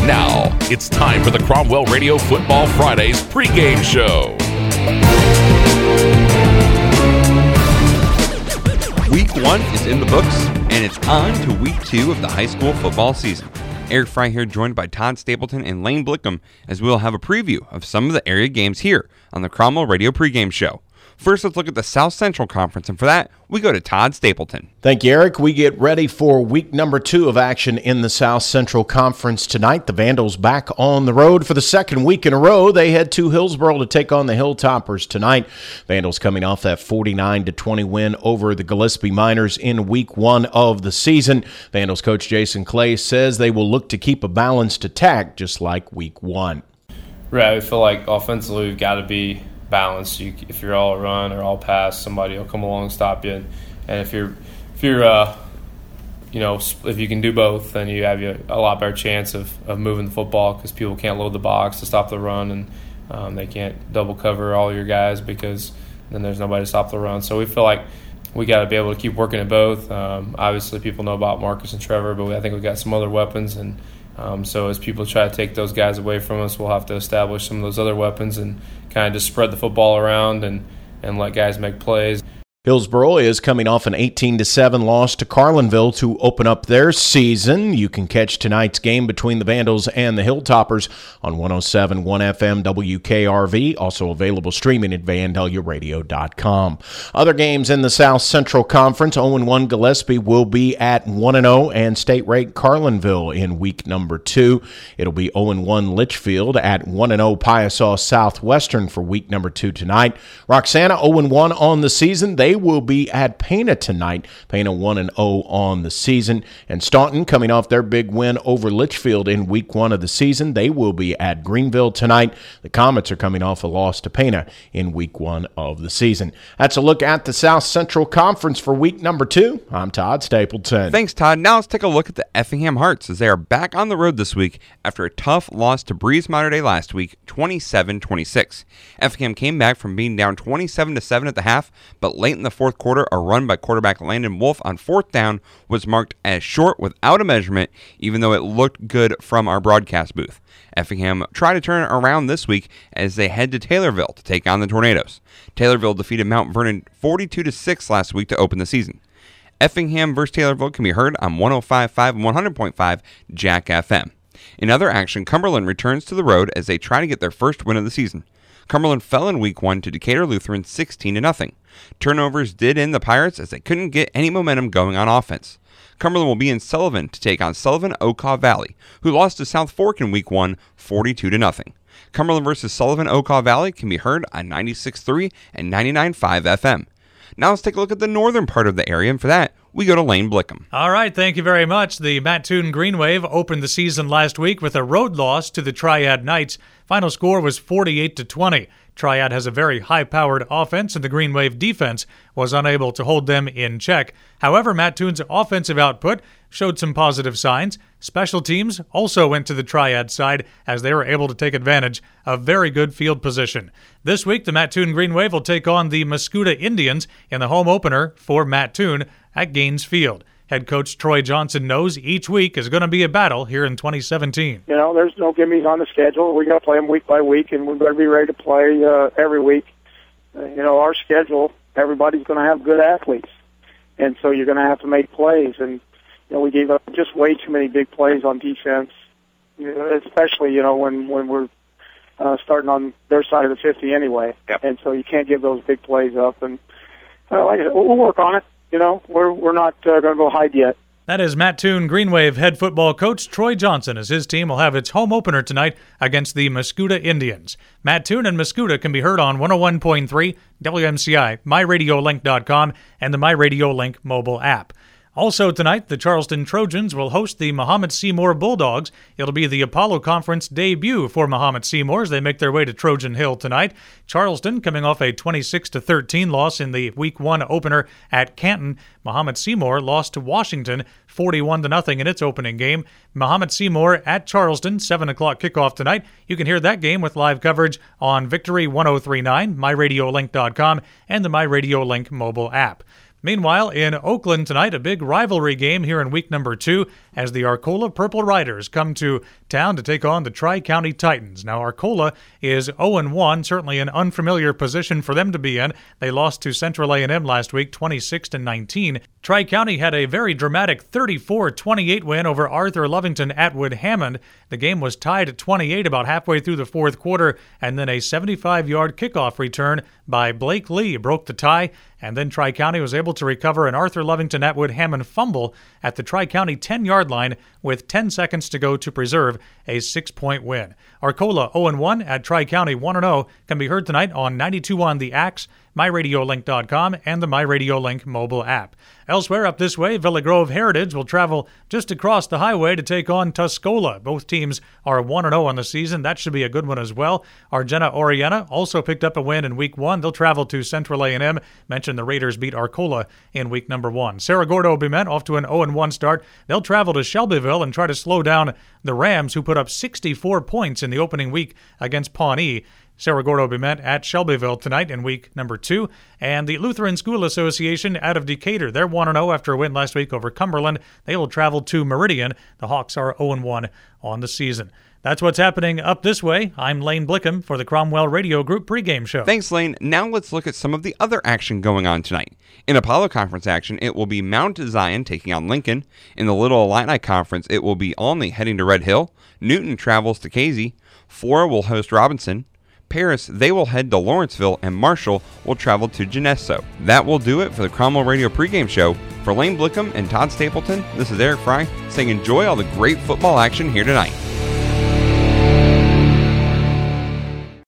Now, it's time for the Cromwell Radio Football Fridays pregame show. Week 1 is in the books, and it's on to Week 2 of the high school football season. Eric Fry here, joined by Todd Stapleton and Lane Blickham, as we'll have a preview of some of the area games here on the Cromwell Radio pregame show. First, let's look at the South Central Conference, and for that, we go to Todd Stapleton. Thank you, Eric. We get ready for week number 2 of action in the South Central Conference tonight. The Vandals back on the road for the second week in a row. They head to Hillsboro to take on the Hilltoppers tonight. Vandals coming off that 49-20 win over the Gillespie Miners in week 1 of the season. Vandals coach Jason Clay says they will look to keep a balanced attack just like week 1. Right, I feel like offensively we've got to be balanced. If you're all run or all pass, somebody will come along and stop you. And if you can do both, then you have a lot better chance of moving the football, because people can't load the box to stop the run, and they can't double cover all your guys because then there's nobody to stop the run. So we feel like we got to be able to keep working at both. Obviously, people know about Marcus and Trevor, but I think we've got some other weapons, and so as people try to take those guys away from us, we'll have to establish some of those other weapons and kind of just spread the football around and let guys make plays. Hillsboro is coming off an 18-7 loss to Carlinville to open up their season. You can catch tonight's game between the Vandals and the Hilltoppers on 107.1 FM WKRV, also available streaming at VandaliaRadio.com. Other games in the South Central Conference, 0-1 Gillespie will be at 1-0 and state-ranked Carlinville in week number 2. It'll be 0-1 Litchfield at 1-0 Piasaw Southwestern for week number 2 tonight. Roxana 0-1 on the season. They will be at Pana tonight. Pana 1-0 on the season. And Staunton, coming off their big win over Litchfield in week 1 of the season, they will be at Greenville tonight. The Comets are coming off a loss to Pana in week 1 of the season. That's a look at the South Central Conference for week number 2. I'm Todd Stapleton. Thanks, Todd. Now let's take a look at the Effingham Hearts, as they are back on the road this week after a tough loss to Breeze Mater Dei last week, 27-26. Effingham came back from being down 27-7 at the half, but late in the fourth quarter, a run by quarterback Landon Wolf on fourth down was marked as short without a measurement, even though it looked good from our broadcast booth. Effingham tried to turn it around this week as they head to Taylorville to take on the Tornadoes. Taylorville defeated Mount Vernon 42-6 last week to open the season. Effingham versus Taylorville can be heard on 105.5 and 100.5 Jack FM. In other action, Cumberland returns to the road as they try to get their first win of the season. Cumberland fell in week 1 to Decatur Lutheran 16-0. Turnovers did end the Pirates as they couldn't get any momentum going on offense. Cumberland will be in Sullivan to take on Sullivan-Okaw Valley, who lost to South Fork in week 1 42-0. Cumberland versus Sullivan-Okaw Valley can be heard on 96.3 and 99.5 FM. Now let's take a look at the northern part of the area, and for that, we go to Lane Blickham. All right, thank you very much. The Mattoon Green Wave opened the season last week with a road loss to the Triad Knights. Final score was 48-20. Triad has a very high-powered offense, and the Green Wave defense was unable to hold them in check. However, Mattoon's offensive output showed some positive signs. Special teams also went to the Triad side as they were able to take advantage of very good field position. This week, the Mattoon Green Wave will take on the Mascoutah Indians in the home opener for Mattoon at Gaines Field. Head coach Troy Johnson knows each week is going to be a battle here in 2017. You know, there's no gimmies on the schedule. We're going to play them week by week, and we're going to be ready to play every week. Our schedule, everybody's going to have good athletes, and so you're going to have to make plays. And we gave up just way too many big plays on defense, especially when we're starting on their side of the 50 anyway. Yep. And so you can't give those big plays up. And like I said, we'll work on it. We're not going to go hide yet. That is Mattoon Green Wave head football coach Troy Johnson, as his team will have its home opener tonight against the Mascoutah Indians. Mattoon and Mascoutah can be heard on 101.3 WMCI, MyRadioLink.com, and the MyRadioLink mobile app. Also tonight, the Charleston Trojans will host the Mahomet Seymour Bulldogs. It'll be the Apollo Conference debut for Mahomet Seymour as they make their way to Trojan Hill tonight. Charleston coming off a 26-13 loss in the Week 1 opener at Canton. Mahomet Seymour lost to Washington 41-0 in its opening game. Mahomet Seymour at Charleston, 7 o'clock kickoff tonight. You can hear that game with live coverage on Victory 103.9, MyRadioLink.com, and the MyRadioLink mobile app. Meanwhile, in Oakland tonight, a big rivalry game here in week number 2 as the Arcola Purple Riders come to town to take on the Tri-County Titans. Now, Arcola is 0-1, certainly an unfamiliar position for them to be in. They lost to Central A&M last week, 26-19. Tri-County had a very dramatic 34-28 win over Arthur Lovington Atwood Hammond. The game was tied at 28 about halfway through the fourth quarter, and then a 75-yard kickoff return by Blake Lee broke the tie, and then Tri-County was able to recover an Arthur Lovington Atwood Hammond fumble at the Tri-County 10-yard line with 10 seconds to go to preserve a 6-point win. Arcola 0-1 at Tri-County 1-0 can be heard tonight on 92.1 The Axe, MyRadioLink.com, and the MyRadioLink mobile app. Elsewhere up this way, Villa Grove Heritage will travel just across the highway to take on Tuscola. Both teams are 1-0 on the season. That should be a good one as well. Argenta Oriena also picked up a win in Week 1. They'll travel to Central A&M. Mentioned the Raiders beat Arcola in Week number 1. Cerro Gordo Bement off to an 0-1 start. They'll travel to Shelbyville and try to slow down the Rams, who put up 64 points in the opening week against Pawnee. Cerro Gordo Bement at Shelbyville tonight in week number 2. And the Lutheran School Association out of Decatur, they're 1-0 after a win last week over Cumberland. They will travel to Meridian. The Hawks are 0-1 on the season. That's what's happening up this way. I'm Lane Blickham for the Cromwell Radio Group pregame show. Thanks, Lane. Now let's look at some of the other action going on tonight. In Apollo Conference action, it will be Mount Zion taking on Lincoln. In the Little Illini Conference, it will be Olney heading to Red Hill. Newton travels to Casey. Flora will host Robinson. Paris, they will head to Lawrenceville, and Marshall will travel to Geneso. That will do it for the Cromwell Radio pregame show. For Lane Blickham and Todd Stapleton, this is Eric Fry saying enjoy all the great football action here tonight.